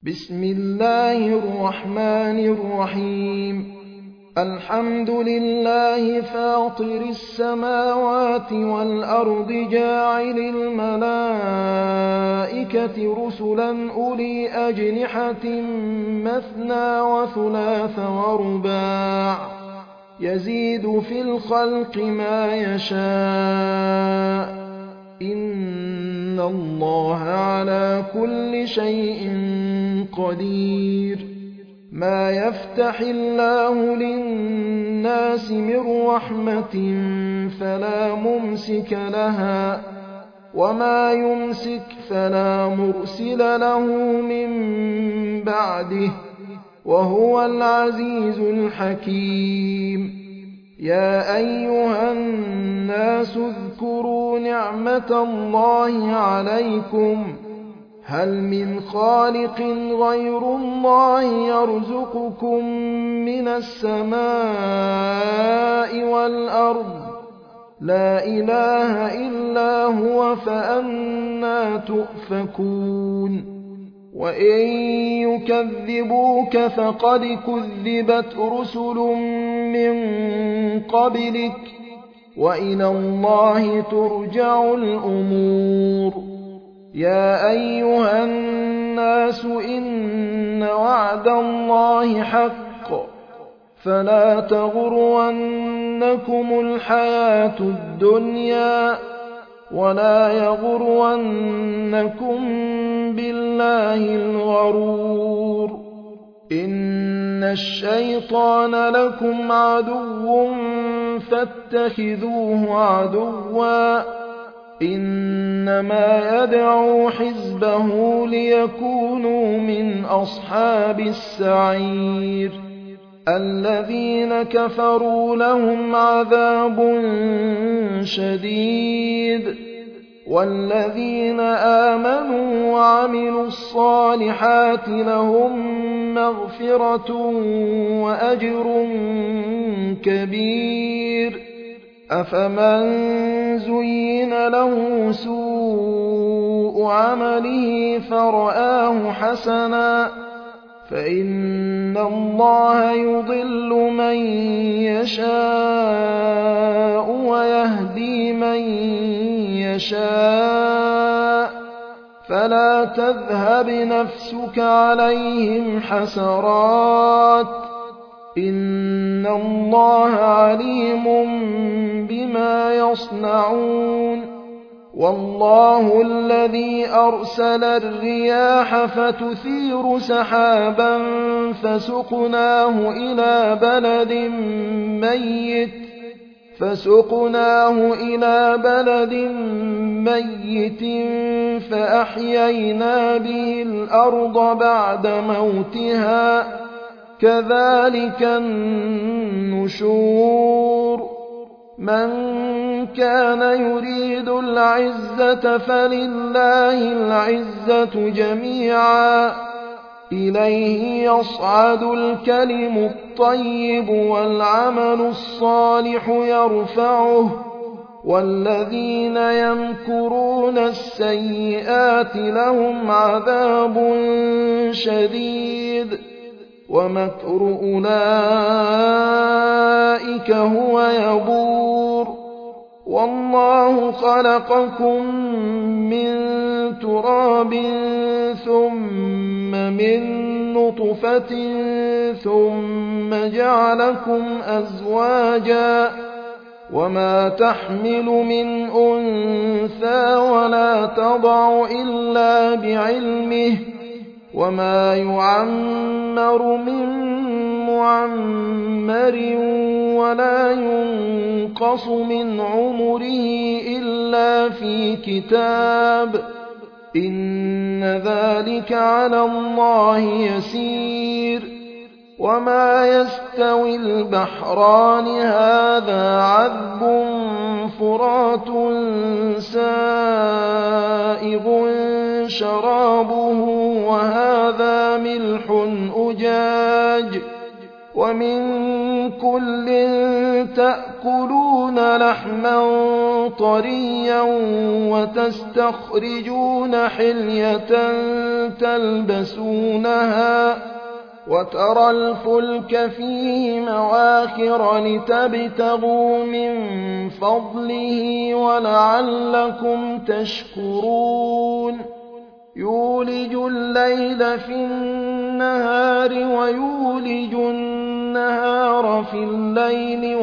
بسم الله الرحمن الرحيم الحمد لله فاطر السماوات والأرض جاعل الملائكة رسلا أولي أجنحة مثنى وثلاث ورباع يزيد في الخلق ما يشاء إن الله على كل شيء قدير ما يفتح الله للناس من رحمة فلا ممسك لها وما يمسك فلا مرسل له من بعده وهو العزيز الحكيم يا أيها الناس اذكروا نعمة الله عليكم هل من خالق غير الله يرزقكم من السماء والأرض لا إله إلا هو فأنى تؤفكون وإن يكذبوك فقد كذبت رسل من قبلك وإلى الله ترجع الأمور يا أيها الناس إن وعد الله حق فلا تغرنكم الحياة الدنيا ولا يغرنكم بالله الغرور إن الشيطان لكم عدو فاتخذوه عدوا إنما يدعو حزبه ليكونوا من أصحاب السعير الذين كفروا لهم عذاب شديد والذين آمنوا وعملوا الصالحات لهم مغفرة وأجر كبير أفمن زين له سوء عمله فرآه حسنا فإن الله يضل من يشاء ويهدي من يشاء فلا تذهب نفسك عليهم حسرات إن الله عليم بما يصنعون والله الذي أرسل الرياح فتثير سحابا فسقناه إلى بلد ميت فأحيينا به الأرض بعد موتها كذلك النشور من كان يريد العزة فلله العزة جميعا إليه يصعد الكلم الطيب والعمل الصالح يرفعه والذين يمكرون السيئات لهم عذاب شديد ومكر أولئك هو يبور والله خلقكم من تراب ثم من نطفة ثم جعلكم أزواجا وما تحمل من أنثى ولا تضع إلا بعلمه وما يعمر من معمر ولا ينقص من عمره إلا في كتاب إن ذلك على الله يسير وما يستوي البحران هذا عذب فرات سائغ شرابه وهذا ملح أجاج ومن كل تأكلون لحما طريا وتستخرجون حلية تلبسونها وترى الفلك فيه مواخر لتبتغوا من فضله ولعلكم تشكرون يولج الليل في النهار ويولج النهار في الليل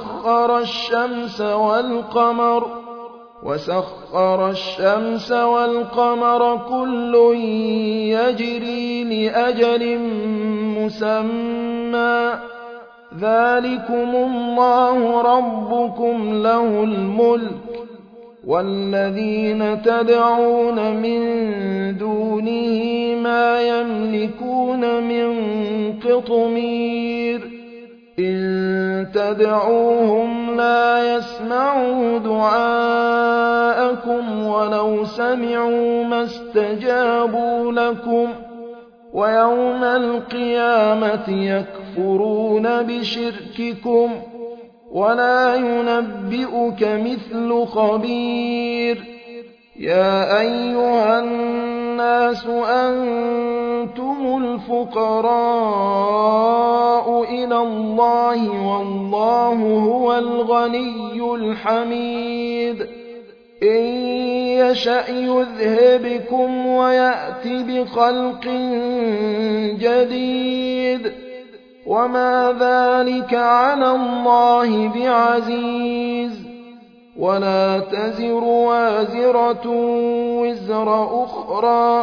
وسخر الشمس والقمر كل يجري لأجل مسمى ذلكم الله ربكم له الملك والذين تدعون من دونه ما يملكون من قطمير إن تدعوهم لا يسمعوا دعاءكم ولو سمعوا ما استجابوا لكم ويوم القيامة يكفرون بشرككم ولا ينبئك مثل خبير يا أيها الناس أنتم الفقراء إلى الله والله هو الغني الحميد إن يشأ يذهبكم ويأت بخلق جديد وما ذلك على الله بعزيز ولا تزر وازرة وزر أخرى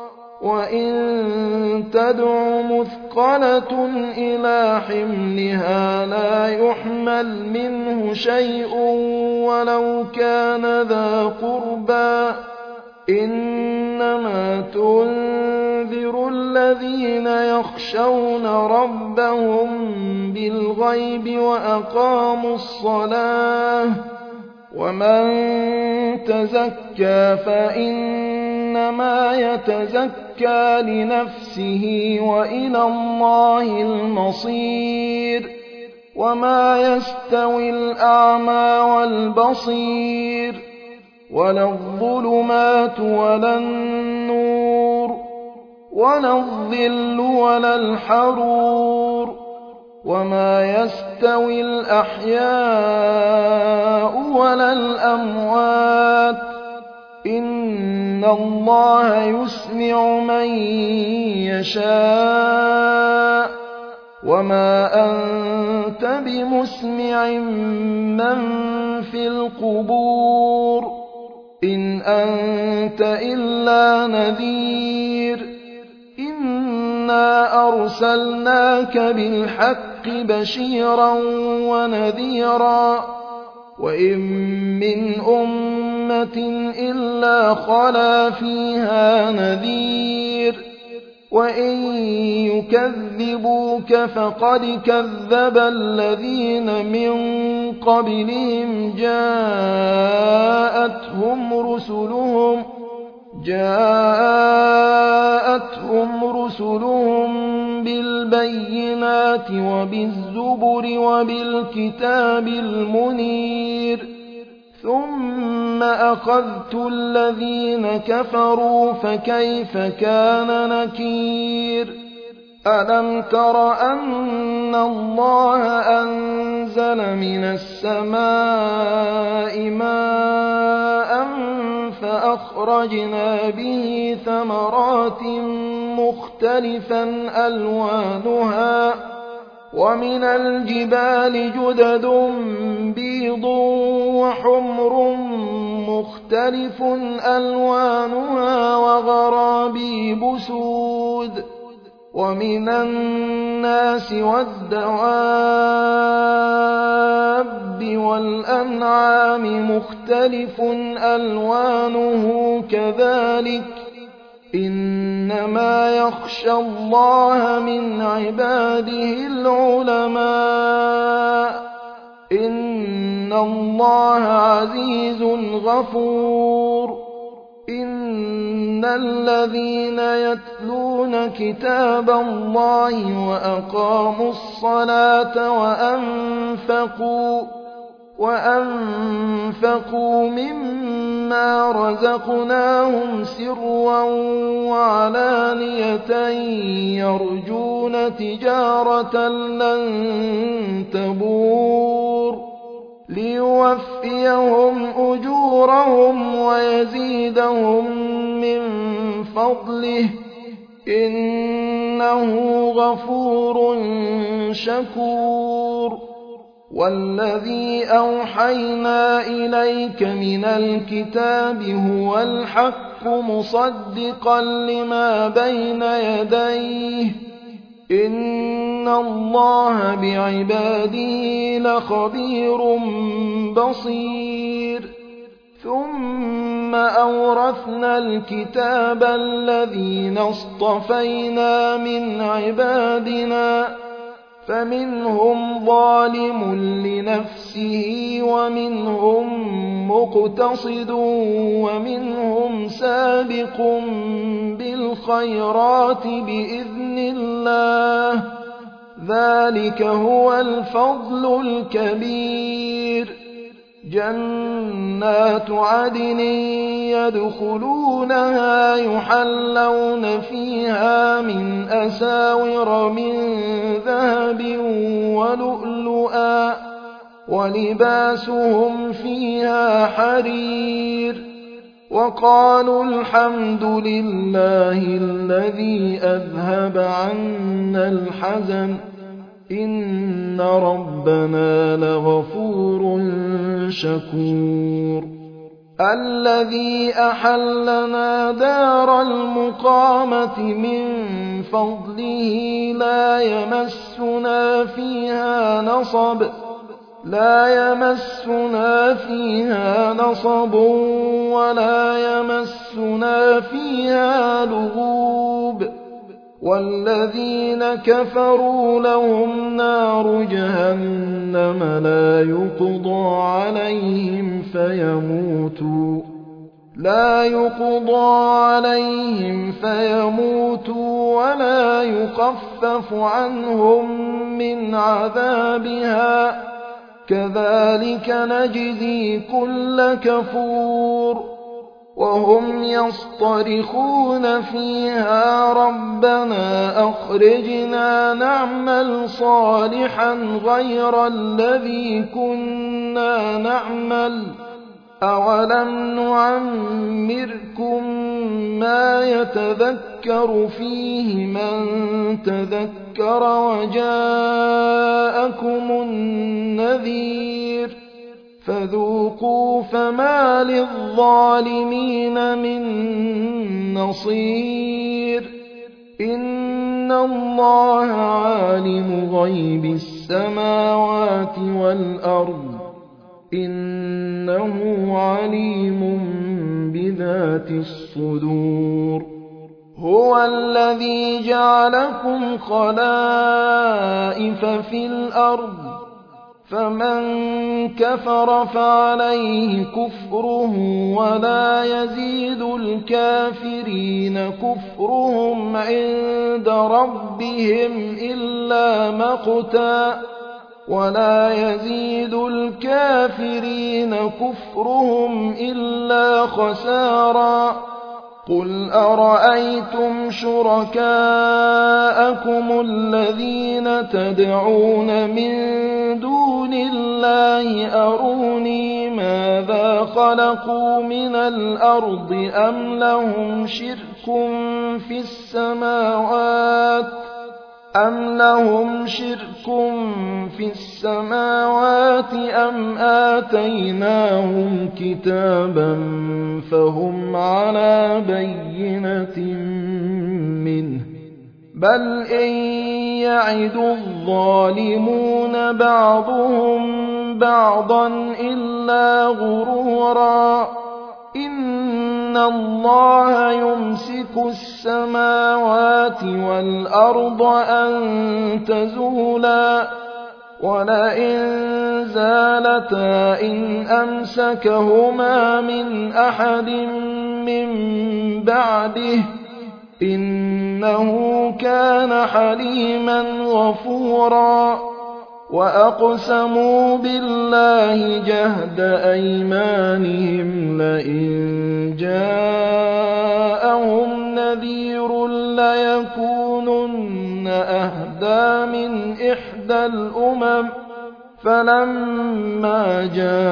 وإن تدع مثقلة إلى حملها لا يحمل منه شيء ولو كان ذا قربى إنما تنذر الذين يخشون ربهم بالغيب وأقاموا الصلاة ومن تزكى فإنما يتزكى لنفسه وإلى الله المصير وما يستوي الأعمى والبصير ولا الظلمات ولا النور ولا الظل ولا الحرور وما يستوي الأحياء ولا الأموات إن الله يسمع من يشاء وما أنت بمسمع من في القبور إن أنت إلا نذير إنا أرسلناك بالحق بشيرا ونذيرا وإن من أمة إلا خلا فيها نذير وإن يكذبوك فقد كذب الذين من قبلهم جاءتهم رسلهم بالبينات وبالزبر وبالكتاب المنير ثم أخذت الذين كفروا فكيف كان نكير ألم تر أن الله أنزل من السماء ماء فأخرجنا به ثمرات مختلفا ألوانها ومن الجبال جدد بيض وحمر مختلف ألوانها وغرابيب سود ومن الناس والدواب والأنعام مختلف ألوانه كذلك إنما يخشى الله من عباده العلماء إن الله عزيز غفور إن الذين يتلون كتاب الله وأقاموا الصلاة وأنفقوا مما رزقناهم سرا وعلانية يرجون تجارة لن تبور ليوفيهم أجورهم ويزيدهم من فضله إنه غفور شكور والذي أوحينا إليك من الكتاب هو الحق مصدقا لما بين يديه إن الله بعباده لخبير بصير ثم أورثنا الكتاب الذين اصطفينا من عبادنا فمنهم ظالم لنفسه ومنهم مقتصد ومنهم سابق بالخيرات بإذن الله ذلك هو الفضل الكبير جنات عدن يدخلونها يحلون فيها من أساور من ذهب ولؤلؤا ولباسهم فيها حرير وقالوا الحمد لله الذي أذهب عنا الحزن إن ربنا لغفور شكور الذي أحلنا دار المقامة من فضله لا يمسنا فيها نصب ولا يمسنا فيها لغوب والذين كفروا لهم نار جهنم لا يقضى عليهم فيموتوا ولا يخفف عنهم من عذابها كذلك نجزي كل كفور وهم يصطرخون فيها ربنا أخرجنا نعمل صالحا غير الذي كنا نعمل أولم نعمركم ما يتذكر فيه من تذكر وجاءكم النذير فذوقوا فما للظالمين من نصير إن الله عالم غيب السماوات والأرض إنه عليم بذات الصدور هو الذي جعلكم خلائف في الأرض فمن كفر فعليه كفره ولا يزيد الكافرين كفرهم عند ربهم إلا مقتا ولا يزيد الكافرين كفرهم إلا خسارا قل أرأيتم شركاءكم الذين تدعون من دون الله أروني ماذا خلقوا من الأرض أم لهم شرك في السماوات أم آتيناهم كتابا فهم على بينة منه بل إن يعد الظالمون بعضهم بعضا إلا غرورا إن الله يمسك السماوات والأرض أن تزولا ولئن زالتا إن أمسكهما من أحد من بعده إنه كان حليما غفورا وأقسموا بالله جهد أيمانهم لئن جاءهم نذير ليكونن أهدى من إحدى الأمم فلما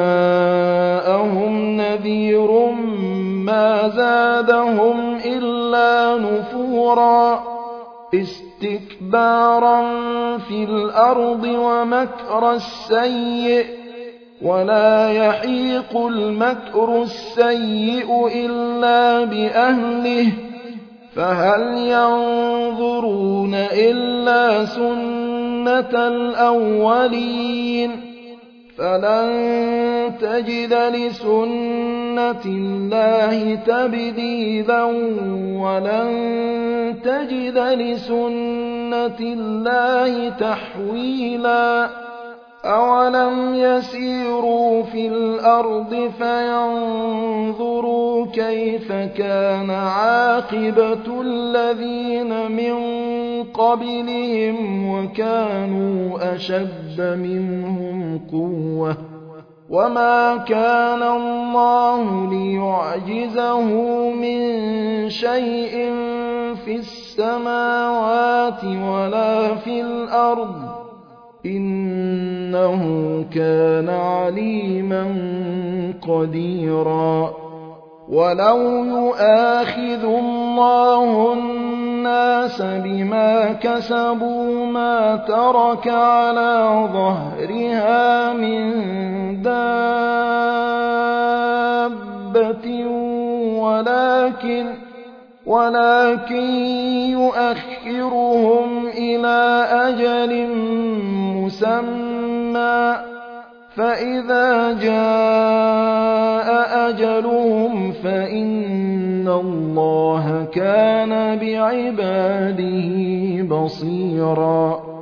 جاءهم نذير ما زادهم إلا نفورا استكبارا في الأرض ومكر السيء ولا يحيق المكر السيء إلا بأهله فهل ينظرون إلا سنة الأولين فلن تجد لسنة الله تبديلا ولن تجد لسنة الله تحويلا أولم يسيروا في الأرض فينظروا كيف كان عاقبة الذين من قبلهم وكانوا أشد منهم قوة وما كان الله ليعجزه من شيء في السماوات ولا في الأرض إنه كان عليما قديرا ولو يؤاخذ الله الناس بما كسبوا ما ترك على ظهرها من دابة ولكن يؤخرهم إلى أجل مسمى فإذا جاء أجلهم فإن الله كان بعباده بصيرا